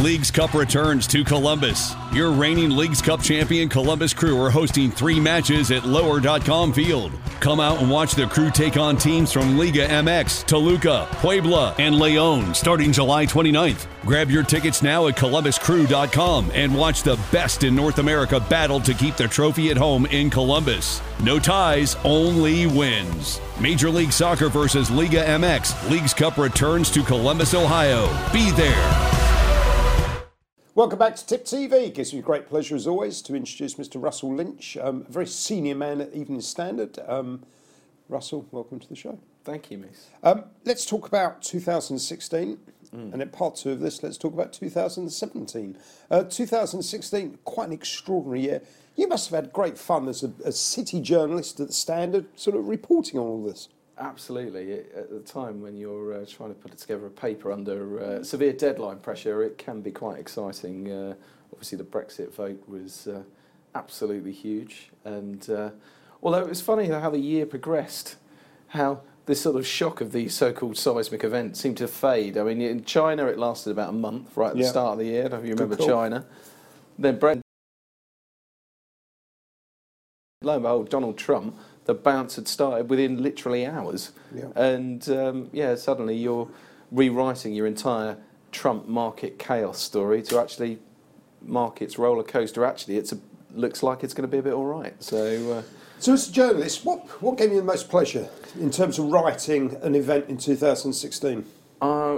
Leagues Cup returns to Columbus. Your reigning Leagues Cup champion Columbus Crew are hosting 3 matches at Lower.com Field. Come out and watch the Crew take on teams from Liga MX, Toluca, Puebla, and León starting July 29th. Grab your tickets now at ColumbusCrew.com and watch the best in North America battle to keep the trophy at home in Columbus. No ties, only wins. Major League Soccer versus Liga MX. Leagues Cup returns to Columbus, Ohio. Be there. Welcome back to Tip TV. It gives me great pleasure, as always, to introduce Mr. Russell Lynch, a very senior man at Evening Standard. Russell, welcome to the show. Thank you, Miss. Let's talk about 2016, and in part 2 of this, let's talk about 2017. 2016, quite an extraordinary year. You must have had great fun as a city journalist at the Standard, sort of reporting on all this. Absolutely. At the time when you're trying to put together a paper under severe deadline pressure, it can be quite exciting. Obviously, the Brexit vote was absolutely huge. And although it was funny how the year progressed, how this sort of shock of these so-called seismic events seemed to fade. I mean, in China, it lasted about a month, right at the start of the year. I don't know if you remember China. Then lo and behold, Donald Trump, the bounce had started within literally hours. Yeah. And, suddenly you're rewriting your entire Trump market chaos story to actually markets roller coaster. Actually, looks like it's going to be a bit all right. So as a journalist, what gave you the most pleasure in terms of writing an event in 2016? I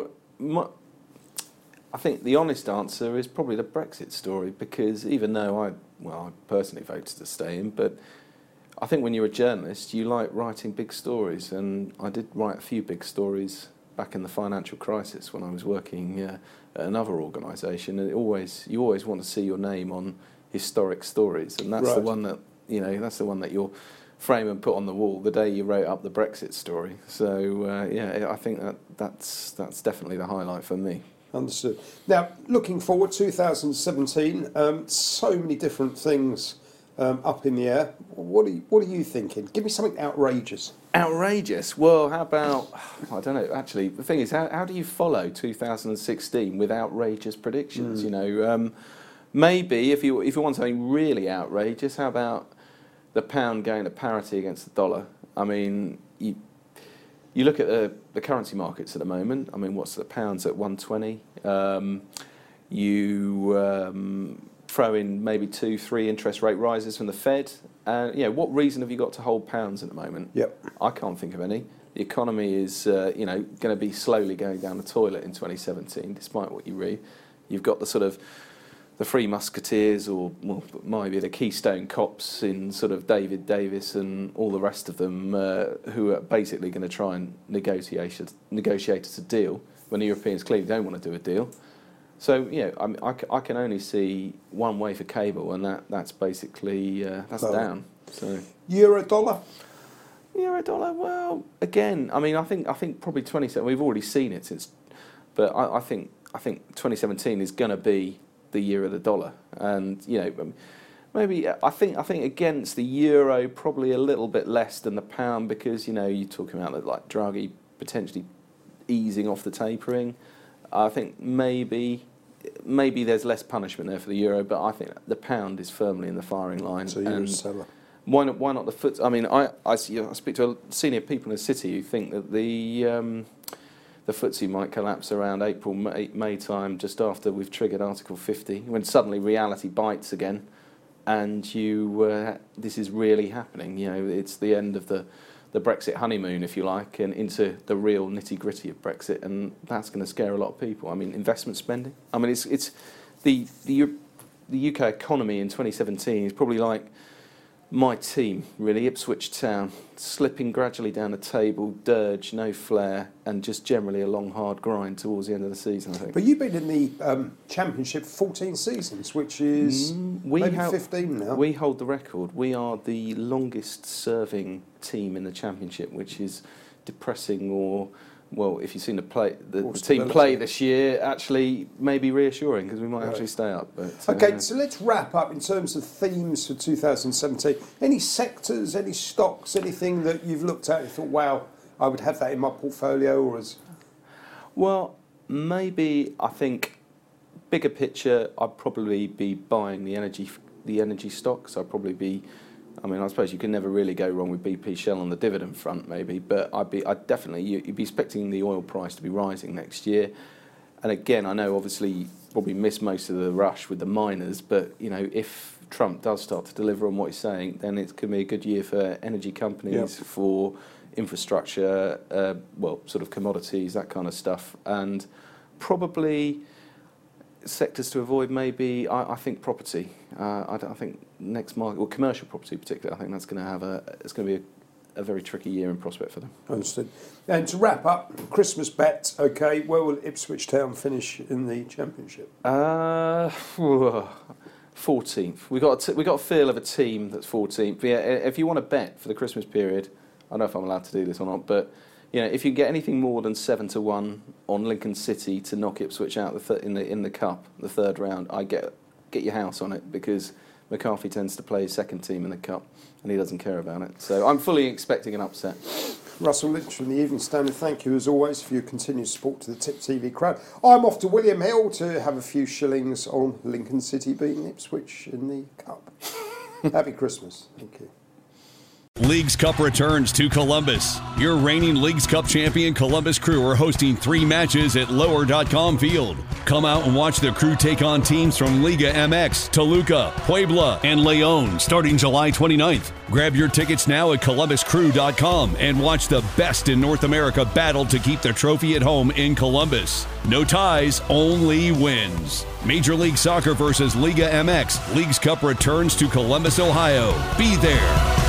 think the honest answer is probably the Brexit story, because even though I personally voted to stay in, but I think when you're a journalist, you like writing big stories, and I did write a few big stories back in the financial crisis when I was working at another organisation, and you always want to see your name on historic stories, and that's the one that you'll frame and put on the wall the day you wrote up the Brexit story. So I think that's definitely the highlight for me. Understood. Now, looking forward, 2017, so many different things up in the air. What are you thinking? Give me something outrageous. Outrageous? Well, how about, I don't know, actually, the thing is, how do you follow 2016 with outrageous predictions? Maybe, if you want something really outrageous, how about the pound going to parity against the dollar? I mean, you look at the currency markets at the moment. I mean, what's the pound's at 120? Throw in maybe 2-3 interest rate rises from the Fed. What reason have you got to hold pounds at the moment? Yep. I can't think of any. The economy is, going to be slowly going down the toilet in 2017, despite what you read. You've got the sort of the Three Musketeers, or maybe the Keystone Cops in sort of David Davis and all the rest of them, who are basically going to try and negotiate a deal when the Europeans clearly don't want to do a deal. So I can only see one way for cable, and that's basically down. So Euro dollar. Well, again, I mean, I think probably 2017. We've already seen it but I think 2017 is going to be the year of the dollar, and maybe I think against the euro probably a little bit less than the pound, because you're talking about like Draghi potentially easing off the tapering. I think maybe there's less punishment there for the euro, but I think the pound is firmly in the firing line. So you're a seller. Why not the FTSE? I mean, I speak to senior people in the city who think that the FTSE might collapse around April, May time, just after we've triggered Article 50, when suddenly reality bites again, and this is really happening. It's the end of the Brexit honeymoon, if you like, and into the real nitty-gritty of Brexit, and that's going to scare a lot of people. I mean, investment spending. I mean, it's the UK economy in 2017 is probably like my team, really, Ipswich Town, slipping gradually down the table, dirge, no flair, and just generally a long, hard grind towards the end of the season, I think. But you've been in the Championship 14 seasons, which is maybe 15 now. We hold the record. We are the longest-serving team in the Championship, which is depressing, or, well, if you've seen the team play this year, actually maybe reassuring, because we might actually stay up. But, okay, so let's wrap up in terms of themes for 2017. Any sectors, any stocks, anything that you've looked at and thought, wow, I would have that in my portfolio, or as... Well, maybe I think bigger picture, I'd probably be buying the energy stocks. I'd probably be, I suppose you can never really go wrong with BP, Shell on the dividend front, maybe. But you'd be expecting the oil price to be rising next year. And again, I know obviously you probably missed most of the rush with the miners, but if Trump does start to deliver on what he's saying, then it could be a good year for energy companies, for infrastructure, sort of commodities, that kind of stuff, and probably sectors to avoid. Maybe I think property. I think next market, or commercial property particularly, I think that's going to be a very tricky year in prospect for them. Understood. And to wrap up, Christmas bet, okay, where will Ipswich Town finish in the Championship? 14th. We got a feel of a team that's 14th. But yeah, if you want to bet for the Christmas period, I don't know if I'm allowed to do this or not, but if you get anything more than 7-1 on Lincoln City to knock Ipswich out in the cup, the third round, I get your house on it, because McCarthy tends to play his second team in the cup, and he doesn't care about it. So I'm fully expecting an upset. Russell Lynch from the Evening Standard, thank you as always for your continued support to the Tip TV crowd. I'm off to William Hill to have a few shillings on Lincoln City beating Ipswich in the cup. Happy Christmas. Thank you. Leagues Cup returns to Columbus. Your reigning Leagues Cup champion Columbus Crew are hosting 3 matches at Lower.com Field. Come out and watch the Crew take on teams from Liga MX, Toluca, Puebla, and León starting July 29th. Grab your tickets now at ColumbusCrew.com and watch the best in North America battle to keep the trophy at home in Columbus. No ties, only wins. Major League Soccer versus Liga MX. Leagues Cup returns to Columbus, Ohio. Be there.